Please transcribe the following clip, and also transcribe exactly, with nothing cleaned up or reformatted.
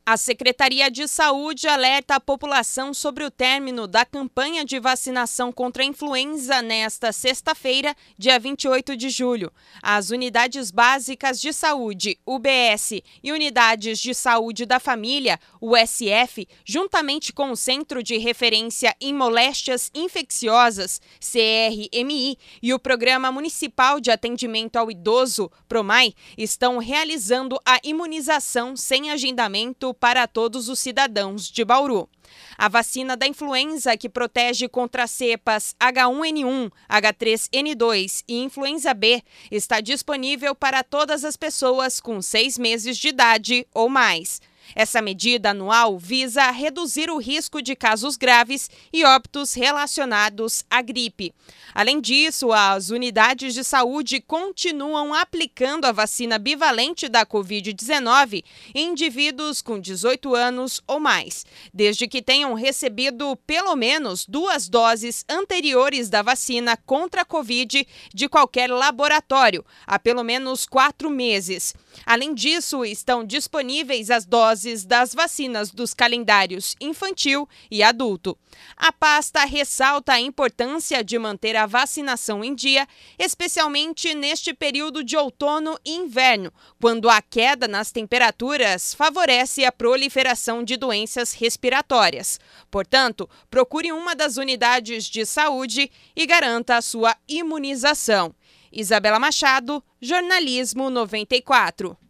A Secretaria de Saúde alerta a população sobre o término da campanha de vacinação contra a influenza nesta sexta-feira, dia vinte e oito de julho. As unidades básicas de saúde, U B S, e unidades de saúde da família, U S F, juntamente com o Centro de Referência em Moléstias Infecciosas, C R M I, e o Programa Municipal de Atendimento ao Idoso, PROMAI, estão realizando a imunização sem agendamento para todos os cidadãos de Bauru. A vacina da influenza, que protege contra as cepas H um N um, H três N dois e influenza B, está disponível para todas as pessoas com seis meses de idade ou mais. Essa medida anual visa reduzir o risco de casos graves e óbitos relacionados à gripe. Além disso, as unidades de saúde continuam aplicando a vacina bivalente da covid dezenove em indivíduos com dezoito anos ou mais, desde que tenham recebido pelo menos duas doses anteriores da vacina contra a Covid de qualquer laboratório, há pelo menos quatro meses. Além disso, estão disponíveis as doses das vacinas dos calendários infantil e adulto. A pasta ressalta a importância de manter a vacinação em dia, especialmente neste período de outono e inverno, quando a queda nas temperaturas favorece a proliferação de doenças respiratórias. Portanto, procure uma das unidades de saúde e garanta a sua imunização. Isabela Machado, Jornalismo noventa e quatro.